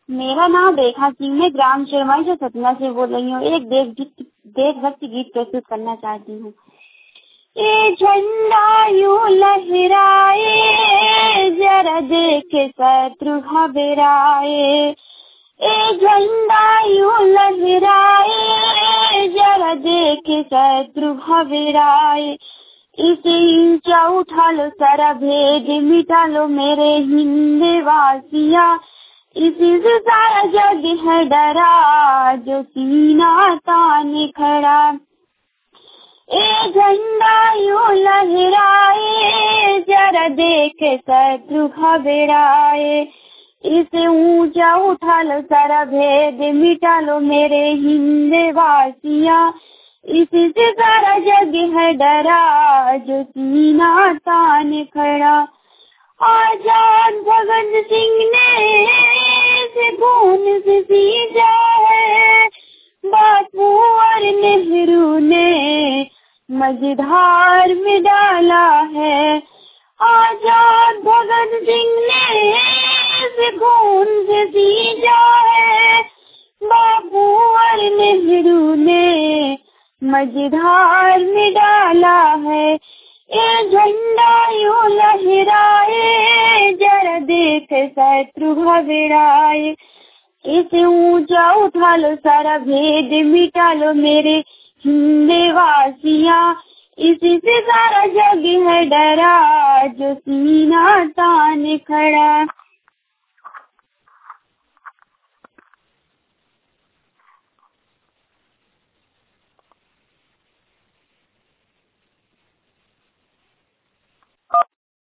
मेरा नाम रेखा सिंह, मैं ग्राम शर्माई से सतना से बोल रही हूँ। एक देशभक्ति गीत प्रस्तुत करना चाहती हूँ। ये झंडा यूं लहराए, जरा देखे शत्रु घबराए। ये झंडा यूं लहराए, जरा देखे शत्रु घबराए। इसे ऊंचा उठा लो, सारा भेद मिटा लो मेरे हिंद वासिया। इसी से सारा जग है डरा, जो सीना ताने खड़ा। ए झंडा यूं लहराए, जरा देखे शत्रु घबराए। इसे ऊंचा उठा लो, सारा भेद मिटा लो मेरे हिंद वासिया। इसी से सारा जग है डरा, जो सीना ताने खड़ा। आजाद भगत सिंह ने से खून से सींचा है, बापू और नेहरू ने मझधार में डाला है। आजाद भगत सिंह ने से खून से सींचा है, बापू और नेहरू ने मझधार में डाला है। ये झंडा यूं लहराए, जरा देख शत्रु घबराए। इसे ऊंचा उठा लो, सारा भेद मिटा लो मेरे हिंद वासिया। इसी से सारा जग है डरा, जो सीना ताने खड़ा।